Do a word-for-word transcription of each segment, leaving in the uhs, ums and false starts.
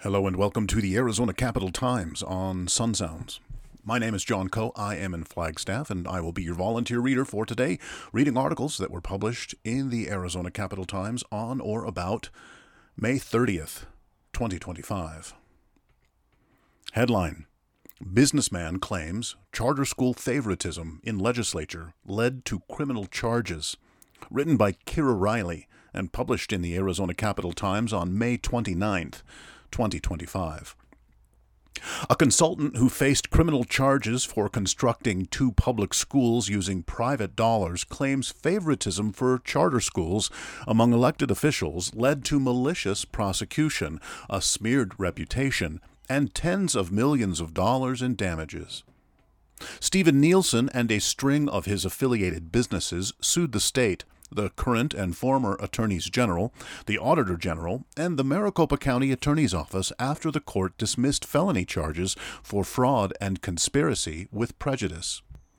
Hello and welcome to the Arizona Capital Times on Sun Sounds. My name is John Coe. I am in Flagstaff, and I will be your volunteer reader for today, reading articles that were published in the Arizona Capital Times on or about May thirtieth, twenty twenty-five. Headline: Businessman claims charter school favoritism in legislature led to criminal charges. Written by Kira Riley and published in the Arizona Capital Times on May twenty-ninth, twenty twenty-five. A consultant who faced criminal charges for constructing two public schools using private dollars claims favoritism for charter schools among elected officials led to malicious prosecution, a smeared reputation, and tens of millions of dollars in damages. Stephen Nielsen and a string of his affiliated businesses sued the state, the current and former attorneys general, the auditor general, and the Maricopa County Attorney's Office after the court dismissed felony charges for fraud and conspiracy with prejudice.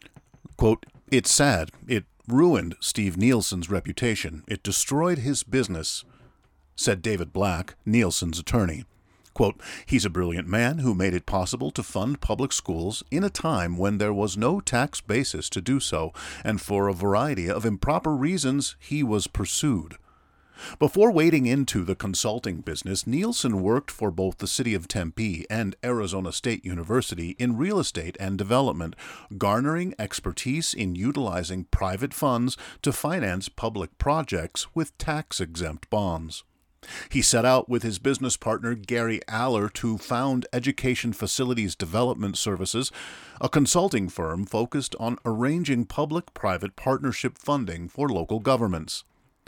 Quote, "It's sad. It ruined Steve Nielsen's reputation. It destroyed his business," said David Black, Nielsen's attorney. Quote, "He's a brilliant man who made it possible to fund public schools in a time when there was no tax basis to do so, and for a variety of improper reasons he was pursued." Before wading into the consulting business, Nielsen worked for both the city of Tempe and Arizona State University in real estate and development, garnering expertise in utilizing private funds to finance public projects with tax-exempt bonds. He set out with his business partner Gary Aller to found Education Facilities Development Services, a consulting firm focused on arranging public-private partnership funding for local governments.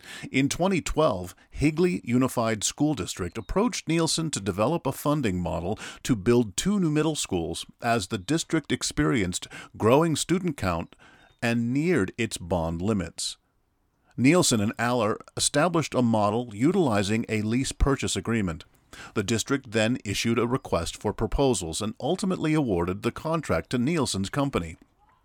In twenty twelve, Higley Unified School District approached Nielsen to develop a funding model to build two new middle schools as the district experienced growing student count and neared its bond limits. Nielsen and Aller established a model utilizing a lease purchase agreement. The district then issued a request for proposals and ultimately awarded the contract to Nielsen's company.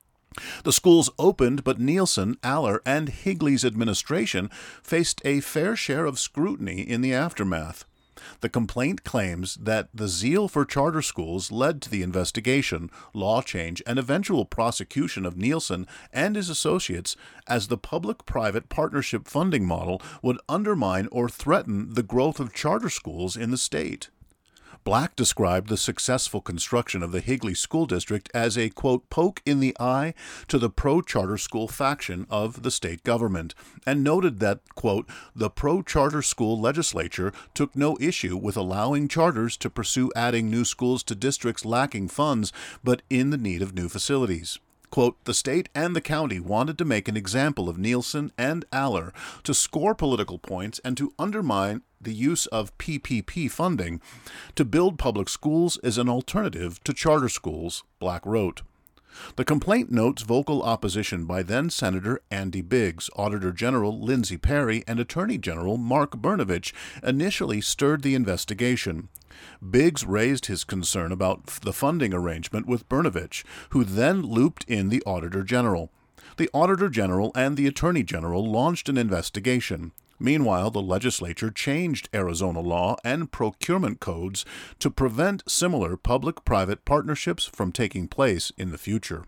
The schools opened, but Nielsen, Aller, and Higley's administration faced a fair share of scrutiny in the aftermath. The complaint claims that the zeal for charter schools led to the investigation, law change, and eventual prosecution of Nielsen and his associates, as the public-private partnership funding model would undermine or threaten the growth of charter schools in the state. Black described the successful construction of the Higley School District as a, quote, poke in the eye to the pro-charter school faction of the state government, and noted that, quote, the pro-charter school legislature took no issue with allowing charters to pursue adding new schools to districts lacking funds but in the need of new facilities. Quote, the state and the county wanted to make an example of Nielsen and Aller to score political points and to undermine the use of P P P funding to build public schools as an alternative to charter schools, Black wrote. The complaint notes vocal opposition by then-Senator Andy Biggs, Auditor General Lindsey Perry, and Attorney General Mark Brnovich initially stirred the investigation. Biggs raised his concern about the funding arrangement with Brnovich, who then looped in the Auditor General. The Auditor General and the Attorney General launched an investigation. Meanwhile, the legislature changed Arizona law and procurement codes to prevent similar public-private partnerships from taking place in the future.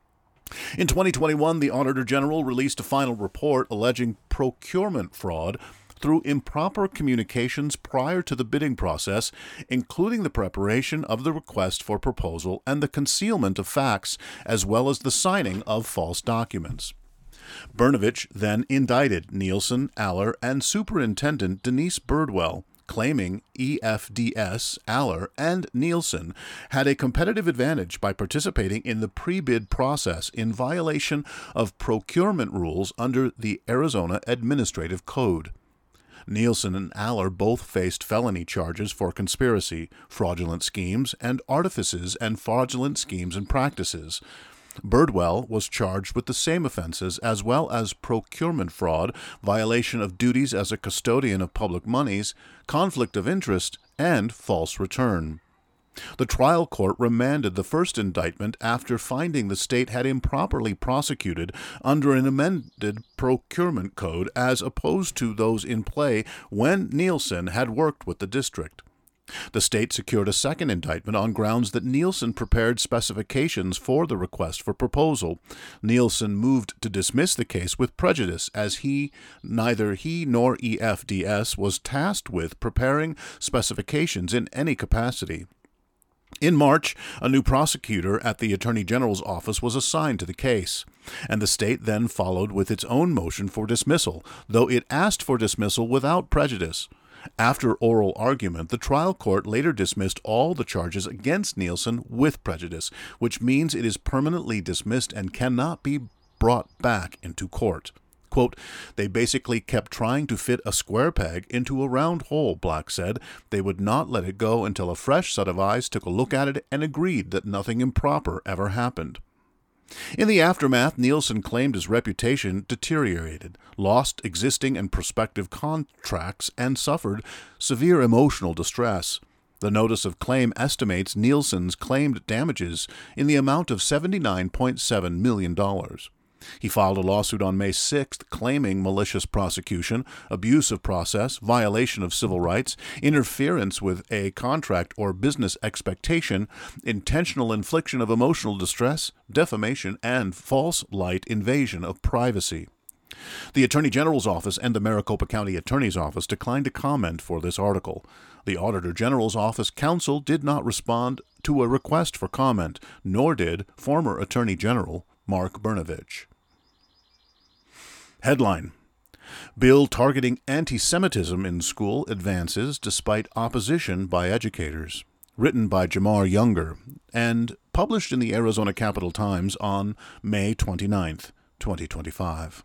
In twenty twenty-one, the Auditor General released a final report alleging procurement fraud through improper communications prior to the bidding process, including the preparation of the request for proposal and the concealment of facts, as well as the signing of false documents. Brnovich then indicted Nielsen, Aller, and Superintendent Denise Birdwell, claiming E F D S, Aller, and Nielsen had a competitive advantage by participating in the pre-bid process in violation of procurement rules under the Arizona Administrative Code. Nielsen and Aller both faced felony charges for conspiracy, fraudulent schemes, and artifices and fraudulent schemes and practices. Birdwell was charged with the same offenses as well as procurement fraud, violation of duties as a custodian of public monies, conflict of interest, and false return. The trial court remanded the first indictment after finding the state had improperly prosecuted under an amended procurement code as opposed to those in play when Nielsen had worked with the district. The state secured a second indictment on grounds that Nielsen prepared specifications for the request for proposal. Nielsen moved to dismiss the case with prejudice, as he, neither he nor E F D S was tasked with preparing specifications in any capacity. In March, a new prosecutor at the Attorney General's office was assigned to the case, and the state then followed with its own motion for dismissal, though it asked for dismissal without prejudice. After oral argument, the trial court later dismissed all the charges against Nielsen with prejudice, which means it is permanently dismissed and cannot be brought back into court. Quote, "They basically kept trying to fit a square peg into a round hole," Black said. "They would not let it go until a fresh set of eyes took a look at it and agreed that nothing improper ever happened." In the aftermath, Nielsen claimed his reputation deteriorated, lost existing and prospective contracts, and suffered severe emotional distress. The notice of claim estimates Nielsen's claimed damages in the amount of seventy-nine point seven million dollars. He filed a lawsuit on May sixth claiming malicious prosecution, abuse of process, violation of civil rights, interference with a contract or business expectation, intentional infliction of emotional distress, defamation, and false light invasion of privacy. The Attorney General's office and the Maricopa County Attorney's office declined to comment for this article. The Auditor General's office counsel did not respond to a request for comment, nor did former Attorney General Mark Brnovich. Headline: Bill targeting anti-Semitism in school advances despite opposition by educators. Written by Jamar Younger and published in the Arizona Capital Times on May twenty-ninth, twenty twenty-five.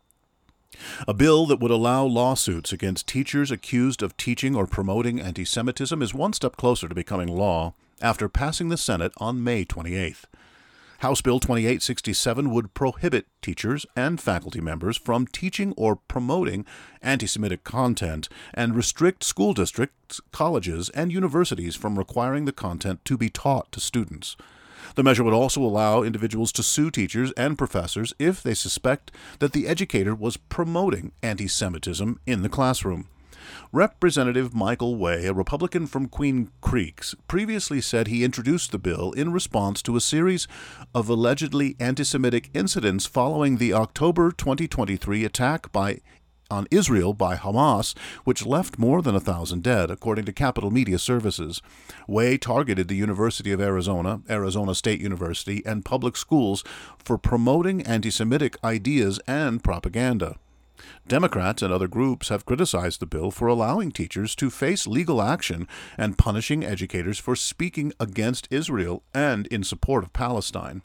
A bill that would allow lawsuits against teachers accused of teaching or promoting anti-Semitism is one step closer to becoming law after passing the Senate on May twenty-eighth. House Bill twenty-eight sixty-seven would prohibit teachers and faculty members from teaching or promoting anti-Semitic content and restrict school districts, colleges, and universities from requiring the content to be taught to students. The measure would also allow individuals to sue teachers and professors if they suspect that the educator was promoting anti-Semitism in the classroom. Representative Michael Way, a Republican from Queen Creeks, previously said he introduced the bill in response to a series of allegedly anti-Semitic incidents following the October twenty twenty-three attack by on Israel by Hamas, which left more than a thousand dead, according to Capital Media Services. Way targeted the University of Arizona, Arizona State University, and public schools for promoting anti-Semitic ideas and propaganda. Democrats and other groups have criticized the bill for allowing teachers to face legal action and punishing educators for speaking against Israel and in support of Palestine.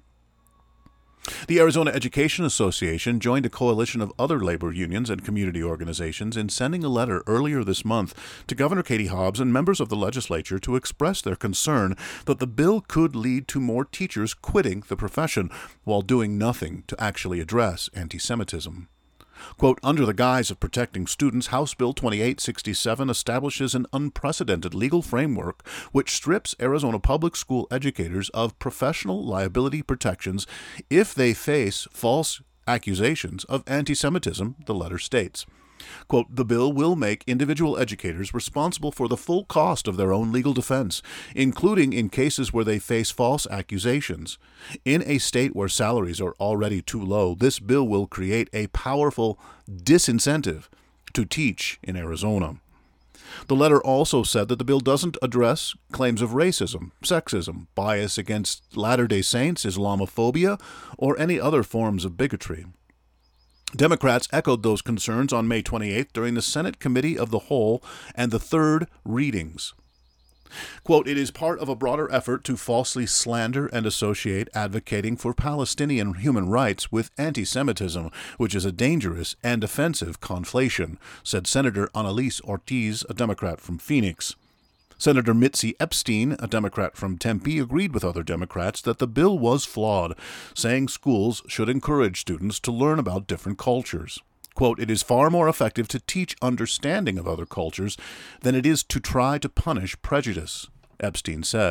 The Arizona Education Association joined a coalition of other labor unions and community organizations in sending a letter earlier this month to Governor Katie Hobbs and members of the legislature to express their concern that the bill could lead to more teachers quitting the profession while doing nothing to actually address anti-Semitism. Quote, "Under the guise of protecting students, House Bill twenty-eight sixty-seven establishes an unprecedented legal framework which strips Arizona public school educators of professional liability protections if they face false accusations of anti-Semitism," the letter states. Quote, "The bill will make individual educators responsible for the full cost of their own legal defense, including in cases where they face false accusations. In a state where salaries are already too low, this bill will create a powerful disincentive to teach in Arizona." The letter also said that the bill doesn't address claims of racism, sexism, bias against Latter-day Saints, Islamophobia, or any other forms of bigotry. Democrats echoed those concerns on May twenty-eighth during the Senate Committee of the Whole and the third readings. Quote, "It is part of a broader effort to falsely slander and associate advocating for Palestinian human rights with anti-Semitism, which is a dangerous and offensive conflation," said Senator Annalise Ortiz, a Democrat from Phoenix. Senator Mitzi Epstein, a Democrat from Tempe, agreed with other Democrats that the bill was flawed, saying schools should encourage students to learn about different cultures. Quote, "It is far more effective to teach understanding of other cultures than it is to try to punish prejudice," Epstein said.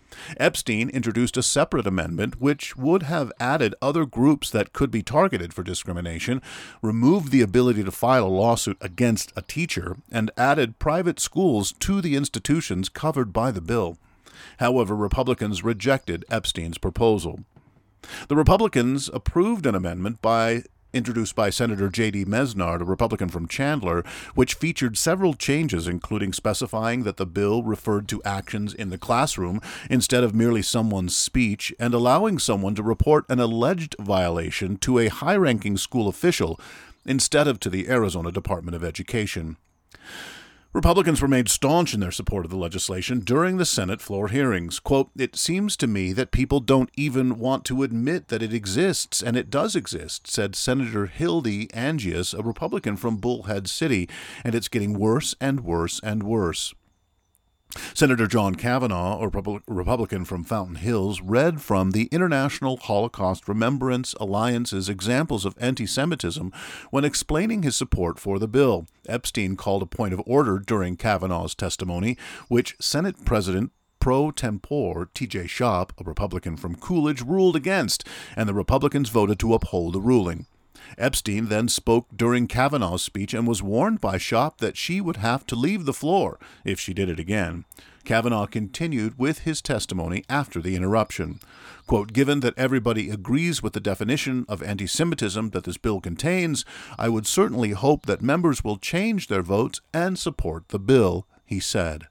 Epstein introduced a separate amendment which would have added other groups that could be targeted for discrimination, removed the ability to file a lawsuit against a teacher, and added private schools to the institutions covered by the bill. However, Republicans rejected Epstein's proposal. The Republicans approved an amendment by introduced by Senator J D Mesnard, a Republican from Chandler, which featured several changes, including specifying that the bill referred to actions in the classroom instead of merely someone's speech, and allowing someone to report an alleged violation to a high-ranking school official instead of to the Arizona Department of Education. Republicans remained staunch in their support of the legislation during the Senate floor hearings. Quote, "It seems to me that people don't even want to admit that it exists, and it does exist," said Senator Hildy Angius, a Republican from Bullhead City, "and it's getting worse and worse and worse." Senator John Kavanaugh, a Republican from Fountain Hills, read from the International Holocaust Remembrance Alliance's examples of anti-Semitism when explaining his support for the bill. Epstein called a point of order during Kavanaugh's testimony, which Senate President pro tempore T J Schopp, a Republican from Coolidge, ruled against, and the Republicans voted to uphold the ruling. Epstein then spoke during Kavanaugh's speech and was warned by Schopp that she would have to leave the floor if she did it again. Kavanaugh continued with his testimony after the interruption. Quote, "Given that everybody agrees with the definition of anti-Semitism that this bill contains, I would certainly hope that members will change their votes and support the bill," he said.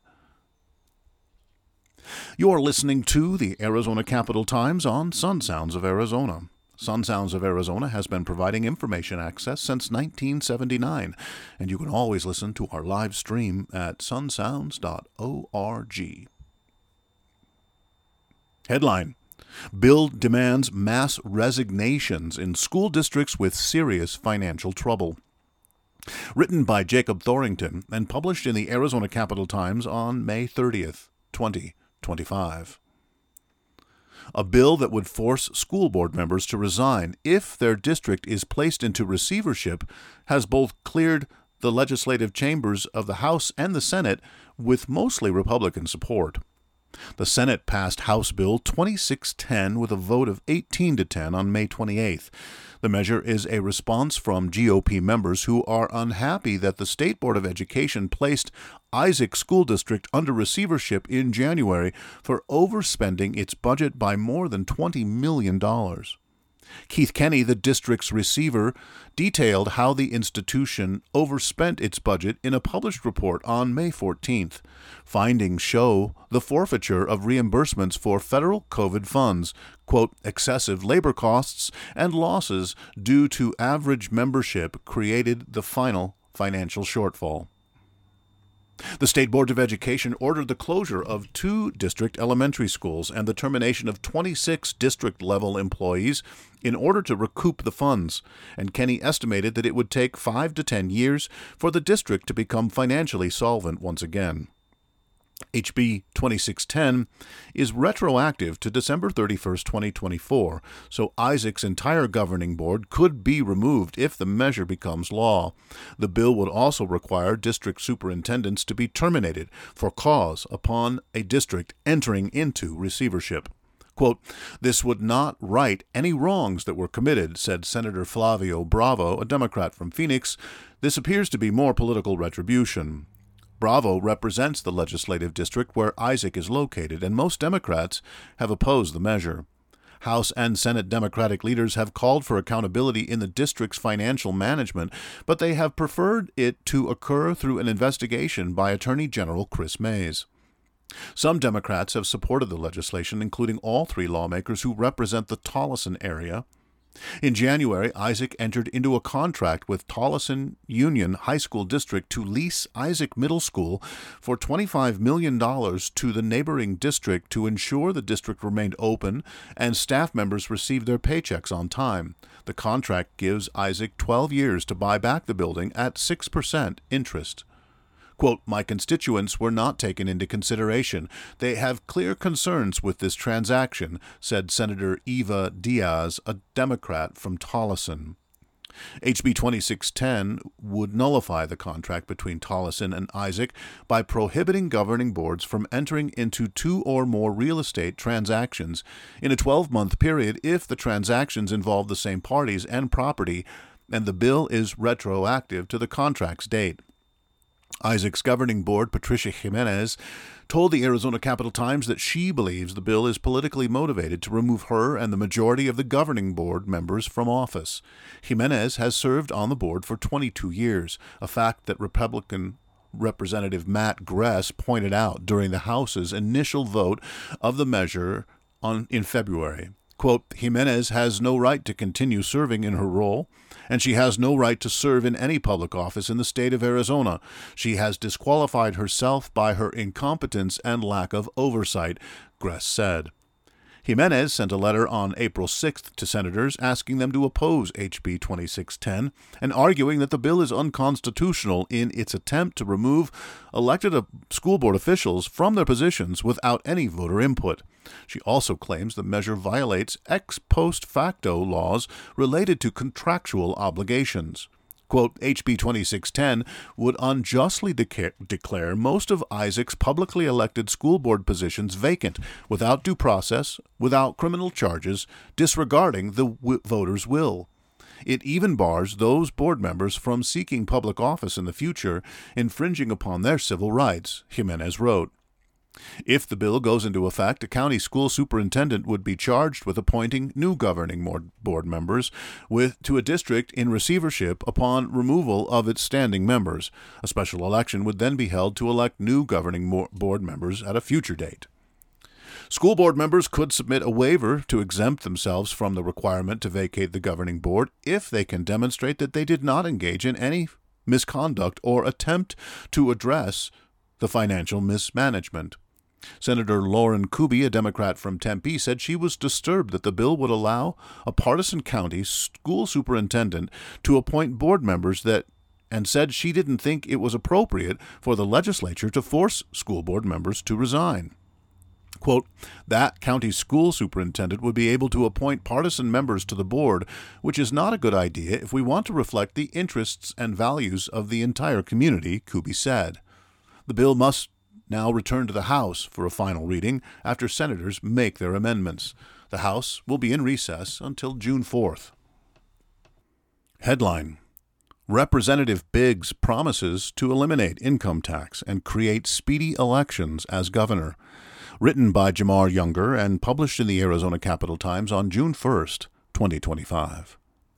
You're listening to the Arizona Capital Times on Sun Sounds of Arizona. Sun Sounds of Arizona has been providing information access since nineteen seventy-nine, and you can always listen to our live stream at sun sounds dot org. Headline: Bill demands mass resignations in school districts with serious financial trouble. Written by Jacob Thorington and published in the Arizona Capital Times on May thirtieth, twenty twenty-five. A bill that would force school board members to resign if their district is placed into receivership has both cleared the legislative chambers of the House and the Senate with mostly Republican support. The Senate passed House Bill twenty-six ten with a vote of eighteen to ten on May twenty-eighth. The measure is a response from G O P members who are unhappy that the State Board of Education placed Isaac School District under receivership in January for overspending its budget by more than twenty million dollars. Keith Kenny, the district's receiver, detailed how the institution overspent its budget in a published report on May fourteenth. Findings show the forfeiture of reimbursements for federal COVID funds, quote, excessive labor costs, and losses due to average membership created the final financial shortfall. The State Board of Education ordered the closure of two district elementary schools and the termination of twenty-six district-level employees in order to recoup the funds, and Kenny estimated that it would take five to ten years for the district to become financially solvent once again. H B twenty-six ten is retroactive to December thirty-first, twenty twenty-four, so Isaac's entire governing board could be removed if the measure becomes law. The bill would also require district superintendents to be terminated for cause upon a district entering into receivership. Quote, "This would not right any wrongs that were committed," said Senator Flavio Bravo, a Democrat from Phoenix. "This appears to be more political retribution." Bravo represents the legislative district where Isaac is located, and most Democrats have opposed the measure. House and Senate Democratic leaders have called for accountability in the district's financial management, but they have preferred it to occur through an investigation by Attorney General Chris Mays. Some Democrats have supported the legislation, including all three lawmakers who represent the Tolleson area. In January, Isaac entered into a contract with Tolleson Union High School District to lease Isaac Middle School for twenty-five million dollars to the neighboring district to ensure the district remained open and staff members received their paychecks on time. The contract gives Isaac twelve years to buy back the building at six percent interest. Quote, "My constituents were not taken into consideration. They have clear concerns with this transaction," said Senator Eva Diaz, a Democrat from Tolleson. H B twenty-six ten would nullify the contract between Tolleson and Isaac by prohibiting governing boards from entering into two or more real estate transactions in a twelve-month period if the transactions involve the same parties and property, and the bill is retroactive to the contract's date. Isaac's governing board, Patricia Jimenez, told the Arizona Capital Times that she believes the bill is politically motivated to remove her and the majority of the governing board members from office. Jimenez has served on the board for twenty-two years, a fact that Republican Representative Matt Gress pointed out during the House's initial vote of the measure on, in February. Quote, Jimenez has no right to continue serving in her role, and she has no right to serve in any public office in the state of Arizona. She has disqualified herself by her incompetence and lack of oversight, Gress said. Jimenez sent a letter on April sixth to senators asking them to oppose H B twenty-six ten and arguing that the bill is unconstitutional in its attempt to remove elected school board officials from their positions without any voter input. She also claims the measure violates ex post facto laws related to contractual obligations. Quote, H B twenty-six ten would unjustly deca- declare most of Isaac's publicly elected school board positions vacant, without due process, without criminal charges, disregarding the w- voters' will. It even bars those board members from seeking public office in the future, infringing upon their civil rights, Jimenez wrote. If the bill goes into effect, a county school superintendent would be charged with appointing new governing board members with, to a district in receivership upon removal of its standing members. A special election would then be held to elect new governing board members at a future date. School board members could submit a waiver to exempt themselves from the requirement to vacate the governing board if they can demonstrate that they did not engage in any misconduct or attempt to address the financial mismanagement. Senator Lauren Kuby, a Democrat from Tempe, said she was disturbed that the bill would allow a partisan county school superintendent to appoint board members that, and said she didn't think it was appropriate for the legislature to force school board members to resign. Quote, that county school superintendent would be able to appoint partisan members to the board, which is not a good idea if we want to reflect the interests and values of the entire community, Kuby said. The bill must now return to the House for a final reading after senators make their amendments. The House will be in recess until June fourth. Headline: Representative Biggs promises to eliminate income tax and create speedy elections as governor. Written by Jamar Younger and published in the Arizona Capital Times on June first, twenty twenty-five.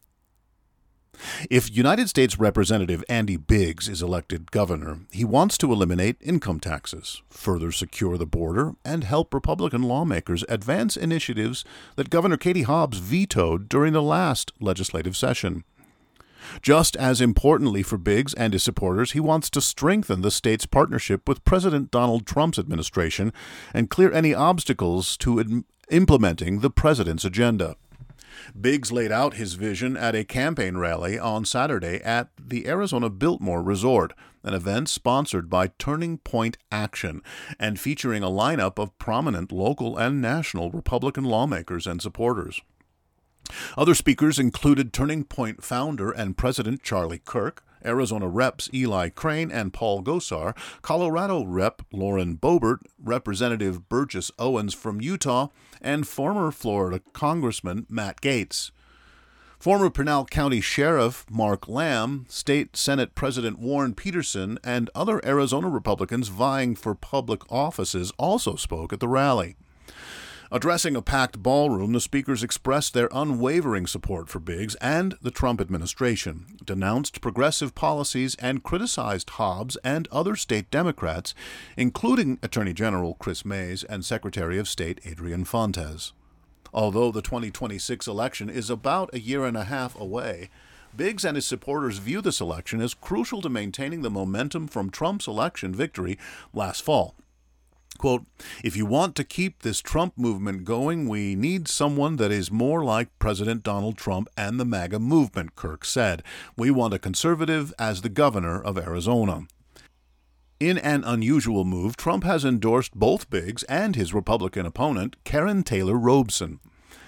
If United States Representative Andy Biggs is elected governor, he wants to eliminate income taxes, further secure the border, and help Republican lawmakers advance initiatives that Governor Katie Hobbs vetoed during the last legislative session. Just as importantly for Biggs and his supporters, he wants to strengthen the state's partnership with President Donald Trump's administration and clear any obstacles to im- implementing the president's agenda. Biggs laid out his vision at a campaign rally on Saturday at the Arizona Biltmore Resort, an event sponsored by Turning Point Action and featuring a lineup of prominent local and national Republican lawmakers and supporters. Other speakers included Turning Point founder and president Charlie Kirk, Arizona Reps Eli Crane and Paul Gosar, Colorado Rep Lauren Boebert, Representative Burgess Owens from Utah, and former Florida Congressman Matt Gaetz. Former Pinal County Sheriff Mark Lamb, State Senate President Warren Peterson, and other Arizona Republicans vying for public offices also spoke at the rally. Addressing a packed ballroom, the speakers expressed their unwavering support for Biggs and the Trump administration, denounced progressive policies, and criticized Hobbs and other state Democrats, including Attorney General Chris Mays and Secretary of State Adrian Fontes. Although the twenty twenty-six election is about a year and a half away, Biggs and his supporters view this election as crucial to maintaining the momentum from Trump's election victory last fall. Quote, if you want to keep this Trump movement going, we need someone that is more like President Donald Trump and the MAGA movement, Kirk said. We want a conservative as the governor of Arizona. In an unusual move, Trump has endorsed both Biggs and his Republican opponent, Karen Taylor Robeson.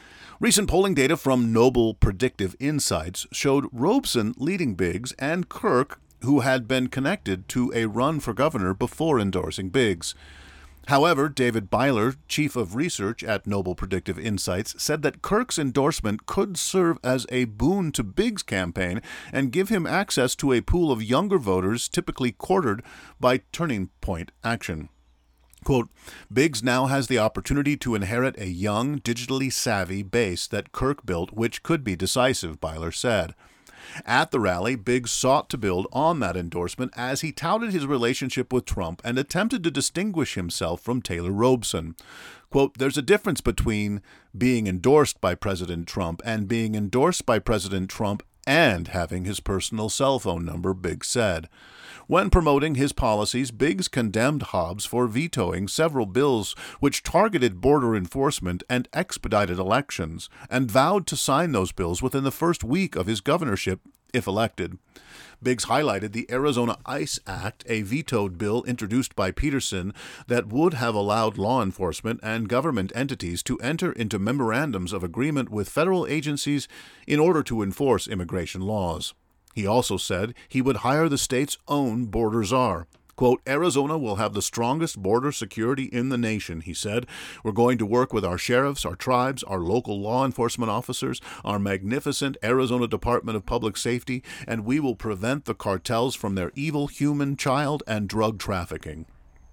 Recent polling data from Noble Predictive Insights showed Robeson leading Biggs and Kirk, who had been connected to a run for governor before endorsing Biggs. However, David Byler, chief of research at Noble Predictive Insights, said that Kirk's endorsement could serve as a boon to Biggs' campaign and give him access to a pool of younger voters typically courted by Turning Point Action. Quote, Biggs now has the opportunity to inherit a young, digitally savvy base that Kirk built, which could be decisive, Byler said. At the rally, Biggs sought to build on that endorsement as he touted his relationship with Trump and attempted to distinguish himself from Taylor Robeson. Quote, there's a difference between being endorsed by President Trump and being endorsed by President Trump and having his personal cell phone number, Biggs said. When promoting his policies, Biggs condemned Hobbs for vetoing several bills which targeted border enforcement and expedited elections, and vowed to sign those bills within the first week of his governorship, if elected. Biggs highlighted the Arizona ICE Act, a vetoed bill introduced by Peterson that would have allowed law enforcement and government entities to enter into memorandums of agreement with federal agencies in order to enforce immigration laws. He also said he would hire the state's own border czar. Quote, Arizona will have the strongest border security in the nation, he said. We're going to work with our sheriffs, our tribes, our local law enforcement officers, our magnificent Arizona Department of Public Safety, and we will prevent the cartels from their evil human, child, and drug trafficking.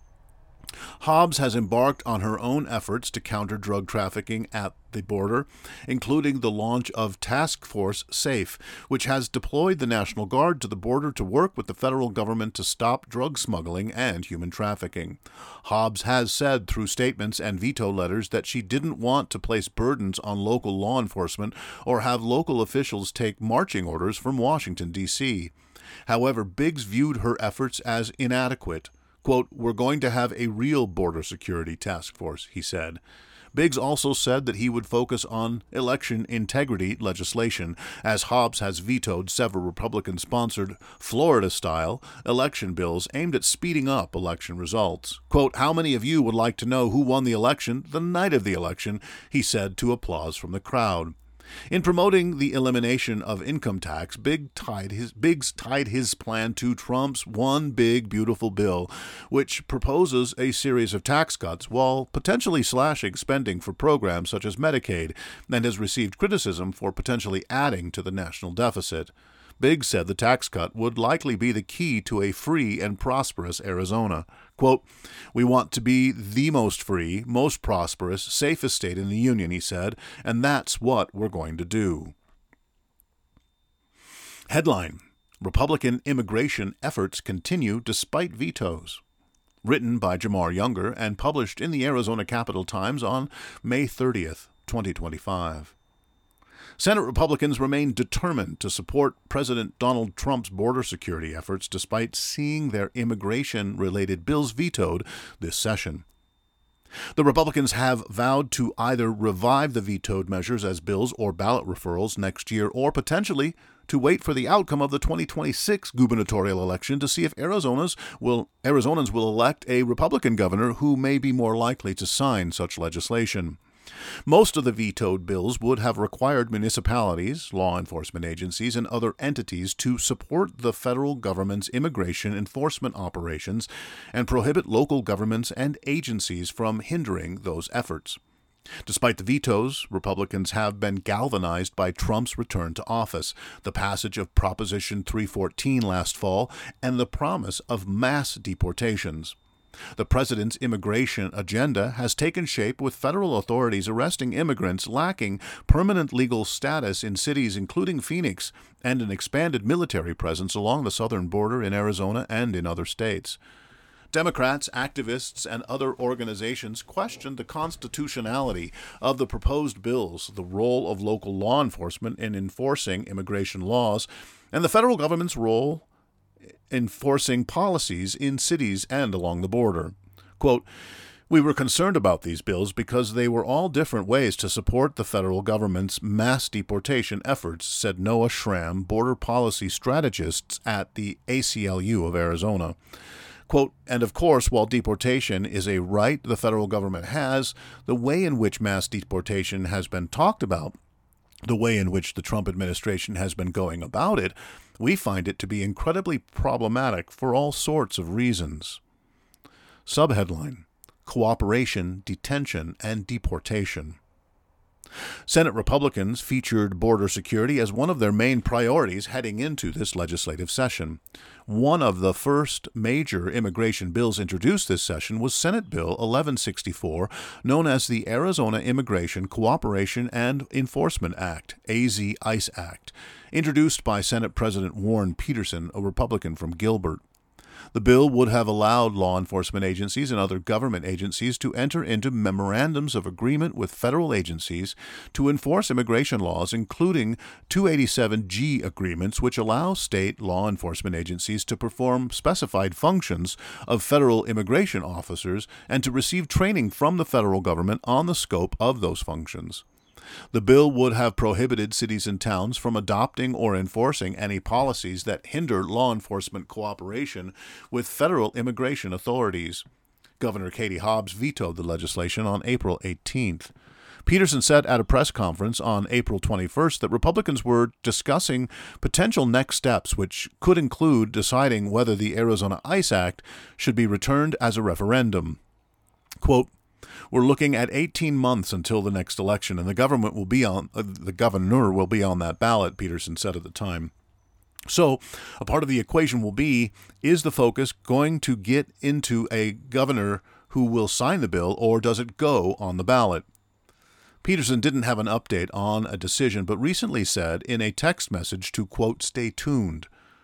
Hobbs has embarked on her own efforts to counter drug trafficking at the border, including the launch of Task Force SAFE, which has deployed the National Guard to the border to work with the federal government to stop drug smuggling and human trafficking. Hobbs has said through statements and veto letters that she didn't want to place burdens on local law enforcement or have local officials take marching orders from Washington, D C However, Biggs viewed her efforts as inadequate. Quote, we're going to have a real border security task force, he said. Biggs also said that he would focus on election integrity legislation, as Hobbs has vetoed several Republican-sponsored Florida-style election bills aimed at speeding up election results. Quote, how many of you would like to know who won the election the night of the election, he said to applause from the crowd. In promoting the elimination of income tax, Big tied his, Biggs tied his plan to Trump's One Big Beautiful Bill, which proposes a series of tax cuts while potentially slashing spending for programs such as Medicaid, and has received criticism for potentially adding to the national deficit. Biggs said the tax cut would likely be the key to a free and prosperous Arizona. Quote, we want to be the most free, most prosperous, safest state in the union, he said, and that's what we're going to do. Headline, Republican immigration efforts continue despite vetoes. Written by Jamar Younger and published in the Arizona Capital Times on May thirtieth, twenty twenty-five. Senate Republicans remain determined to support President Donald Trump's border security efforts despite seeing their immigration-related bills vetoed this session. The Republicans have vowed to either revive the vetoed measures as bills or ballot referrals next year, or potentially to wait for the outcome of the twenty twenty-six gubernatorial election to see if Arizona's will, Arizonans will elect a Republican governor who may be more likely to sign such legislation. Most of the vetoed bills would have required municipalities, law enforcement agencies, and other entities to support the federal government's immigration enforcement operations and prohibit local governments and agencies from hindering those efforts. Despite the vetoes, Republicans have been galvanized by Trump's return to office, the passage of Proposition three fourteen last fall, and the promise of mass deportations. The president's immigration agenda has taken shape with federal authorities arresting immigrants lacking permanent legal status in cities including Phoenix and an expanded military presence along the southern border in Arizona and in other states. Democrats, activists, and other organizations questioned the constitutionality of the proposed bills, the role of local law enforcement in enforcing immigration laws, and the federal government's role enforcing policies in cities and along the border. Quote, we were concerned about these bills because they were all different ways to support the federal government's mass deportation efforts, said Noah Schramm, border policy strategist at the A C L U of Arizona. Quote, and of course, while deportation is a right the federal government has, the way in which mass deportation has been talked about, the way in which the Trump administration has been going about it, we find it to be incredibly problematic for all sorts of reasons. Subheadline: Cooperation, Detention, and Deportation. Senate Republicans featured border security as one of their main priorities heading into this legislative session. One of the first major immigration bills introduced this session was Senate Bill eleven sixty-four, known as the Arizona Immigration Cooperation and Enforcement Act, A Z ICE Act, introduced by Senate President Warren Peterson, a Republican from Gilbert. The bill would have allowed law enforcement agencies and other government agencies to enter into memorandums of agreement with federal agencies to enforce immigration laws, including two eighty-seven G agreements, which allow state law enforcement agencies to perform specified functions of federal immigration officers and to receive training from the federal government on the scope of those functions. The bill would have prohibited cities and towns from adopting or enforcing any policies that hinder law enforcement cooperation with federal immigration authorities. Governor Katie Hobbs vetoed the legislation on April eighteenth. Peterson said at a press conference on April twenty-first that Republicans were discussing potential next steps, which could include deciding whether the Arizona ICE Act should be returned as a referendum. Quote, we're looking at eighteen months until the next election, and the government will be on uh, the governor will be on that ballot, Peterson said at the time. So, a part of the equation will be, is the focus going to get into a governor who will sign the bill, or does it go on the ballot? Peterson didn't have an update on a decision, but recently said in a text message to, quote, stay tuned.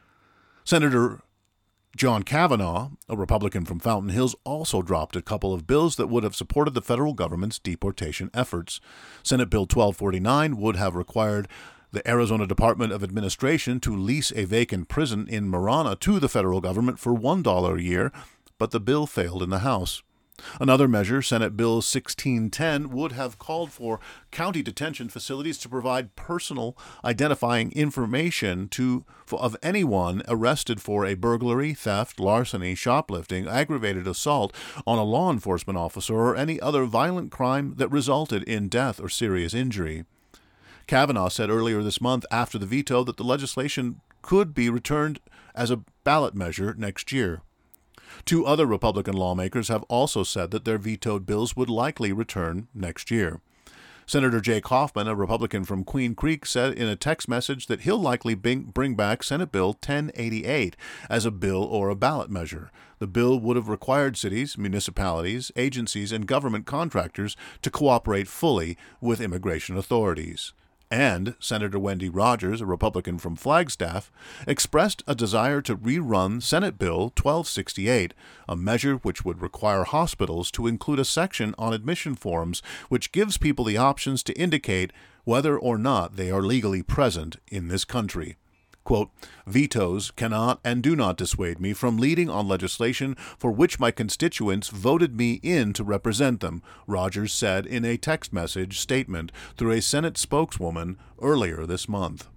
Senator John Kavanaugh, a Republican from Fountain Hills, also dropped a couple of bills that would have supported the federal government's deportation efforts. Senate Bill twelve forty-nine would have required the Arizona Department of Administration to lease a vacant prison in Marana to the federal government for one dollar a year, but the bill failed in the House. Another measure, Senate Bill sixteen ten, would have called for county detention facilities to provide personal identifying information to of anyone arrested for a burglary, theft, larceny, shoplifting, aggravated assault on a law enforcement officer, or any other violent crime that resulted in death or serious injury. Kavanaugh said earlier this month after the veto that the legislation could be returned as a ballot measure next year. Two other Republican lawmakers have also said that their vetoed bills would likely return next year. Senator Jake Hoffman, a Republican from Queen Creek, said in a text message that he'll likely bring back Senate Bill ten eighty-eight as a bill or a ballot measure. The bill would have required cities, municipalities, agencies, and government contractors to cooperate fully with immigration authorities. And Senator Wendy Rogers, a Republican from Flagstaff, expressed a desire to rerun Senate Bill twelve sixty-eight, a measure which would require hospitals to include a section on admission forms which gives people the options to indicate whether or not they are legally present in this country. Quote, vetoes cannot and do not dissuade me from leading on legislation for which my constituents voted me in to represent them, Rogers said in a text message statement through a Senate spokeswoman earlier this month.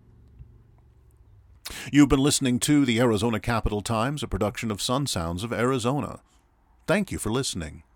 You've been listening to the Arizona Capital Times, a production of Sun Sounds of Arizona. Thank you for listening.